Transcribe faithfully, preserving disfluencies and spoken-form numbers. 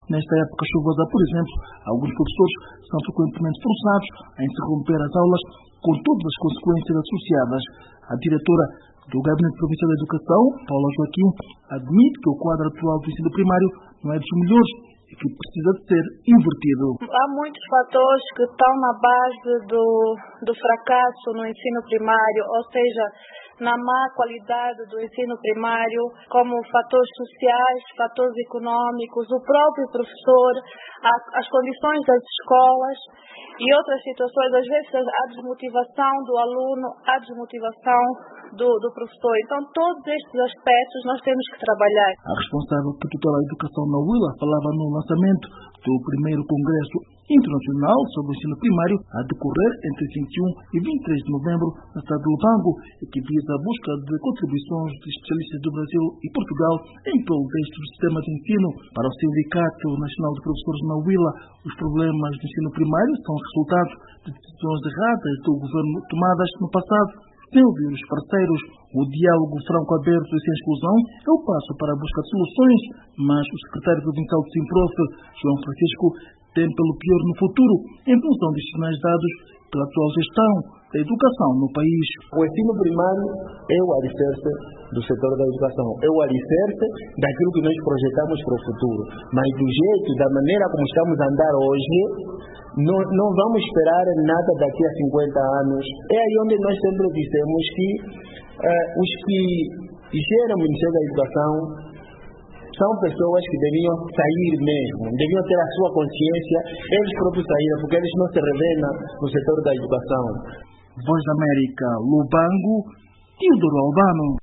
Nesta época chuvosa, por exemplo, alguns professores são frequentemente forçados a interromper as aulas com todas as consequências associadas. A diretora do Gabinete Provincial da Educação, Paula Joaquim, admite que o quadro atual do ensino primário não é dos melhores e que precisa de ser invertido. Há muitos fatores que estão na base do, do fracasso no ensino primário, ou seja, na má qualidade do ensino primário, como fatores sociais, fatores econômicos, o próprio professor, as condições das escolas e outras situações. Às vezes há desmotivação do aluno, há desmotivação do, do professor. Então, todos estes aspectos nós temos que trabalhar. A responsável que tutora a educação na Huila falava no lançamento do primeiro Congresso Internacional sobre o Ensino Primário a decorrer entre vinte e um e vinte e três de novembro na cidade de Lubango, e que visa a busca de contribuições de especialistas do Brasil e Portugal em prol deste sistema de ensino. Para o Sindicato Nacional de Professores na Huila, os problemas do ensino primário são resultado de decisões erradas do governo tomadas no passado. Sem ouvir os parceiros, o diálogo franco-aberto e sem exclusão é o passo para a busca de soluções, mas o secretário provincial do Simprof, João Francisco, tem pelo pior no futuro, em função dos sinais dados pela atual gestão da educação no país. O ensino primário é o alicerce do setor da educação, é o alicerce daquilo que nós projetamos para o futuro, mas do jeito, da maneira como estamos a andar hoje, não, não vamos esperar nada daqui a cinquenta anos. É aí onde nós sempre dissemos que uh, os que geram o Ministério da Educação são pessoas que deviam sair mesmo, deviam ter a sua consciência, eles próprios saíram, porque eles não se revelam no setor da educação. Voz da América, Lubango, Teodoro Albano.